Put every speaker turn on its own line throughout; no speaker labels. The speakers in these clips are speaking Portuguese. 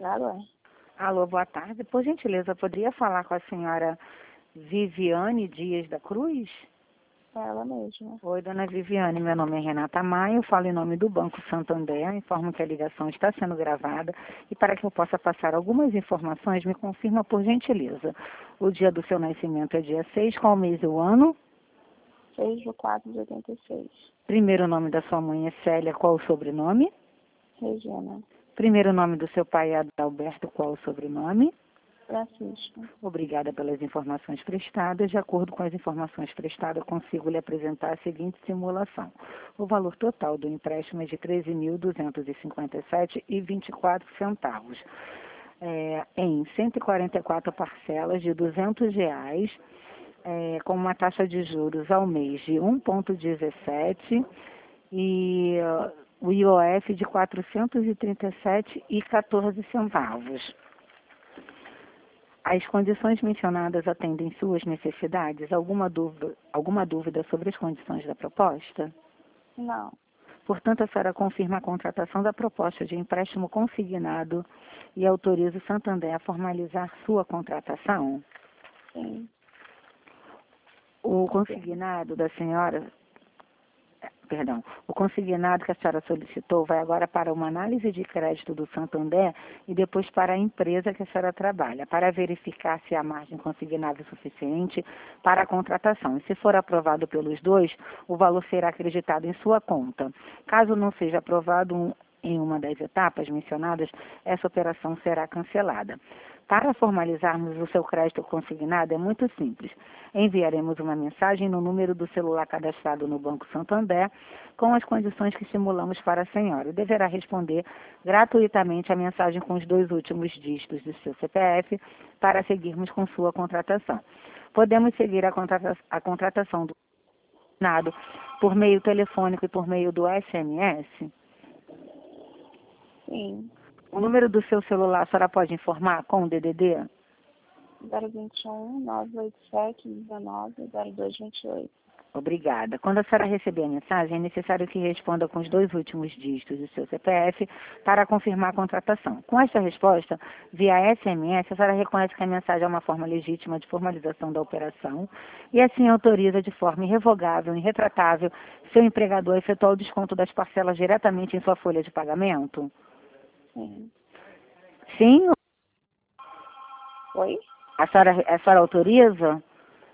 Alô?
Alô, boa tarde. Por gentileza, poderia falar com a senhora Viviane Dias da Cruz?
É ela mesma.
Oi, dona Viviane, meu nome é Renata Maia, eu falo em nome do Banco Santander, informo que a ligação está sendo gravada e para que eu possa passar algumas informações, me confirma por gentileza. O dia do seu nascimento é dia 6, qual mês e o ano?
6/4/86.
Primeiro nome da sua mãe é Célia, qual o sobrenome?
Regina.
Primeiro nome do seu pai é Adalberto, qual o sobrenome?
Francisco.
Obrigada pelas informações prestadas. De acordo com as informações prestadas, consigo lhe apresentar a seguinte simulação. O valor total do empréstimo é de R$ 13.257,24, em 144 parcelas de R$ 200, com uma taxa de juros ao mês de 1,17 e o IOF de R$ 437,14. As condições mencionadas atendem suas necessidades? Alguma dúvida sobre as condições da proposta?
Não.
Portanto, a senhora confirma a contratação da proposta de empréstimo consignado e autoriza o Santander a formalizar sua contratação?
Sim.
O consignado da senhora, o consignado que a senhora solicitou vai agora para uma análise de crédito do Santander e depois para a empresa que a senhora trabalha, para verificar se a margem consignada é suficiente para a contratação. E se for aprovado pelos dois, o valor será acreditado em sua conta. Caso não seja aprovado em uma das etapas mencionadas, essa operação será cancelada. Para formalizarmos o seu crédito consignado é muito simples. Enviaremos uma mensagem no número do celular cadastrado no Banco Santander com as condições que simulamos para a senhora. E deverá responder gratuitamente a mensagem com os 2 últimos dígitos do seu CPF para seguirmos com sua contratação. Podemos seguir a contratação do consignado por meio telefônico e por meio do SMS?
Sim.
O número do seu celular a senhora pode informar com o DDD?
021-987-19-0228.
Obrigada. Quando a senhora receber a mensagem, é necessário que responda com os 2 últimos dígitos do seu CPF para confirmar a contratação. Com esta resposta, via SMS, a senhora reconhece que a mensagem é uma forma legítima de formalização da operação e assim autoriza de forma irrevogável e irretratável seu empregador a efetuar o desconto das parcelas diretamente em sua folha de pagamento?
Sim.
Sim?
Oi?
A senhora autoriza?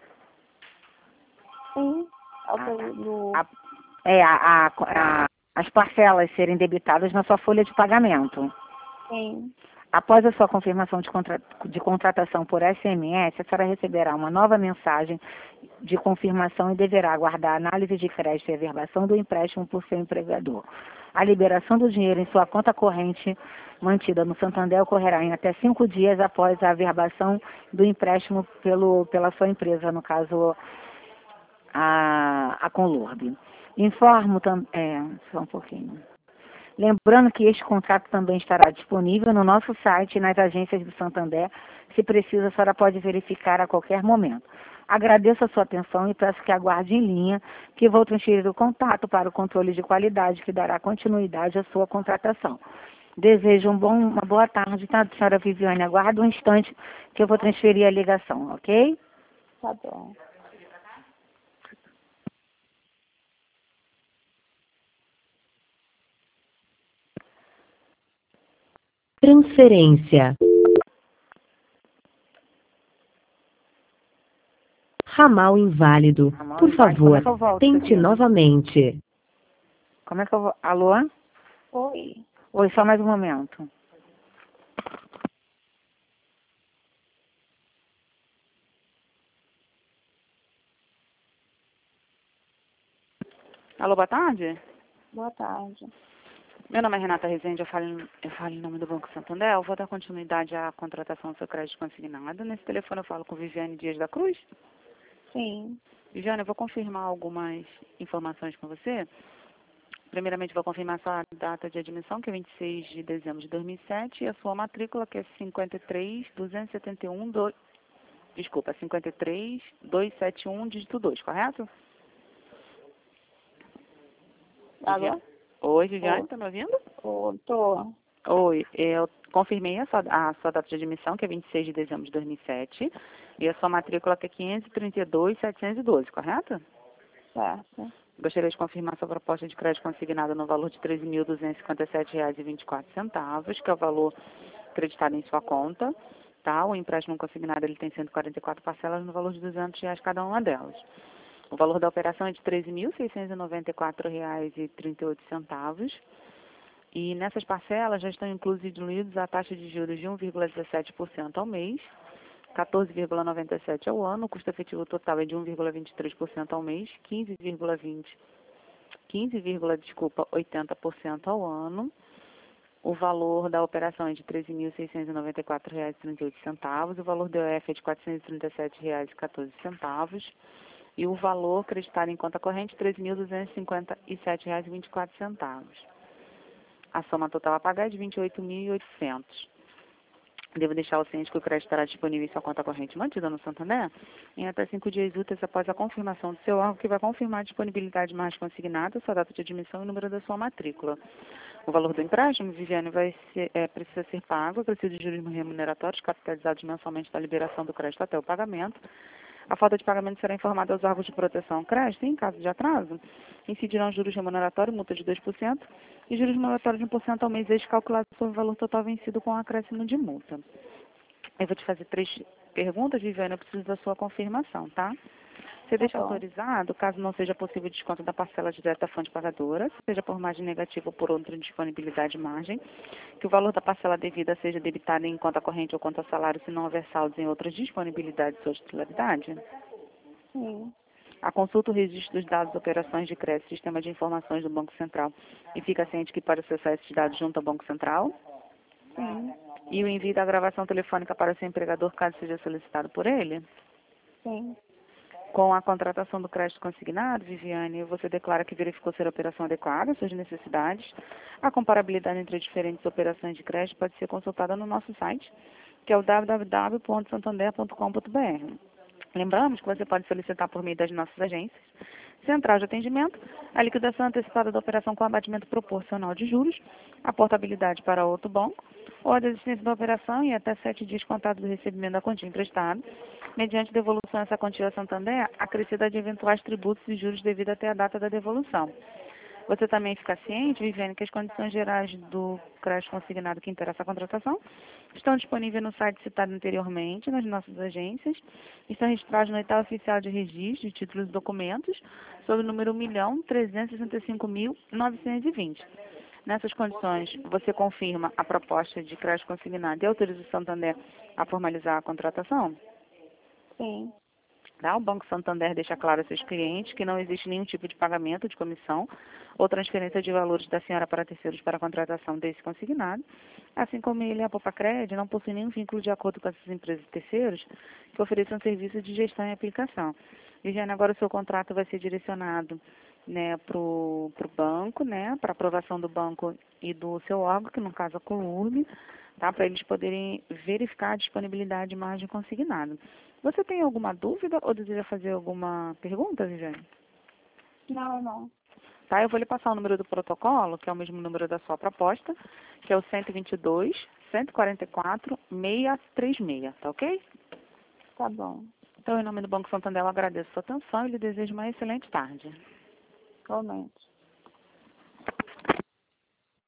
Sim. Autorizo.
As parcelas serem debitadas na sua folha de pagamento.
Sim.
Após a sua confirmação de contratação por SMS, a senhora receberá uma nova mensagem de confirmação e deverá aguardar a análise de crédito e averbação do empréstimo por seu empregador. A liberação do dinheiro em sua conta corrente mantida no Santander ocorrerá em até 5 dias após a averbação do empréstimo pela sua empresa, no caso a Conlurb. Informo também, só um pouquinho. Lembrando que este contrato também estará disponível no nosso site e nas agências do Santander. Se precisa, a senhora pode verificar a qualquer momento. Agradeço a sua atenção e peço que aguarde em linha, que vou transferir o contato para o controle de qualidade, que dará continuidade à sua contratação. Desejo uma boa tarde, tá, senhora Viviane? Aguarde um instante que eu vou transferir a ligação, ok?
Tá bom.
Transferência. Ramal inválido.
Ramal
Por
inválido. Como é
favor,
que eu volto isso
tente
aqui?
novamente.
Como é que eu vou... Alô?
Oi.
Oi, só mais um momento. Alô, boa tarde.
Boa tarde.
Meu nome é Renata Rezende, eu falo em nome do Banco Santander. Eu vou dar continuidade à contratação do seu crédito consignado. Nesse telefone eu falo com Viviane Dias da Cruz.
Sim.
Viviane, eu vou confirmar algumas informações com você. Primeiramente, vou confirmar sua data de admissão, que é 26 de dezembro de 2007, e a sua matrícula, que é 53271, dígito 2, correto?
Alô?
Oi, Viviane, tá me ouvindo?
Tô.
Oi, Confirmei a sua data de admissão, que é 26 de dezembro de 2007, e a sua matrícula, que é 532.712, correto?
Certo.
Gostaria de confirmar sua proposta de crédito consignada no valor de R$ 13.257,24, que é o valor acreditado em sua conta. Tá? O empréstimo consignado ele tem 144 parcelas no valor de R$ 200 cada uma delas. O valor da operação é de R$ 13.694,38. E nessas parcelas já estão incluídos a taxa de juros de 1,17% ao mês, 14,97% ao ano, o custo efetivo total é de 1,23% ao mês, 15,80% ao ano. O valor da operação é de R$ 13.694,38, o valor do EF é de R$ 437,14 e o valor acreditado em conta corrente R$ 13.257,24. A soma total a pagar é de R$ 28.800. Devo deixar o ciente que o crédito estará disponível em sua conta corrente mantida no Santander em até 5 dias úteis após a confirmação do seu órgão, que vai confirmar a disponibilidade de margem consignada, sua data de admissão e o número da sua matrícula. O valor do empréstimo, Viviane, precisa ser pago, acrescido de juros remuneratórios capitalizados mensalmente da liberação do crédito até o pagamento. A falta de pagamento será informada aos órgãos de proteção ao crédito e, em caso de atraso, incidirão juros remuneratórios, multa de 2% e juros remuneratórios de 1% ao mês, calculados sobre o valor total vencido com acréscimo de multa. Eu vou te fazer 3 perguntas, Viviane, eu preciso da sua confirmação, tá? Você deixa autorizado, caso não seja possível o desconto da parcela direta à fonte pagadora, seja por margem negativa ou por outra disponibilidade de margem, que o valor da parcela devida seja debitado em conta corrente ou conta salário, se não houver saldos em outras disponibilidades ou titularidade?
Sim.
A consulta o registro dos dados de operações de crédito, sistema de informações do Banco Central, e fica ciente que pode acessar esses dados junto ao Banco Central?
Sim.
E o envio da gravação telefônica para o seu empregador, caso seja solicitado por ele?
Sim.
Com a contratação do crédito consignado, Viviane, você declara que verificou ser a operação adequada às suas necessidades. A comparabilidade entre diferentes operações de crédito pode ser consultada no nosso site, que é o www.santander.com.br. Lembramos que você pode solicitar por meio das nossas agências, central de atendimento, a liquidação antecipada da operação com abatimento proporcional de juros, a portabilidade para outro banco, ou a desistência da operação e até 7 dias contados do recebimento da quantia emprestada, mediante devolução dessa quantia ao Santander, acrescida de eventuais tributos e juros devido até a data da devolução. Você também fica ciente, Viviane, que as condições gerais do crédito consignado que interessa a contratação estão disponíveis no site citado anteriormente, nas nossas agências, estão registrados no edital oficial de registro de títulos e documentos, sob o número 1.365.920. Nessas condições, você confirma a proposta de crédito consignado e autoriza o Santander a formalizar a contratação?
Sim.
Tá? O Banco Santander deixa claro aos seus clientes que não existe nenhum tipo de pagamento de comissão ou transferência de valores da senhora para terceiros para a contratação desse consignado, assim como ele e a Popacred não possuem nenhum vínculo de acordo com essas empresas terceiros que ofereçam serviços de gestão e aplicação. Viviane, agora o seu contrato vai ser direcionado, né, para o banco, né, para aprovação do banco e do seu órgão, que no caso é a COURB, tá, para eles poderem verificar a disponibilidade de margem consignada. Você tem alguma dúvida ou deseja fazer alguma pergunta, Viviane?
Não.
Tá, eu vou lhe passar o número do protocolo, que é o mesmo número da sua proposta, que é o 122-144-636, tá ok?
Tá bom.
Então, em nome do Banco Santander, eu agradeço a sua atenção e lhe desejo uma excelente tarde.
Igualmente.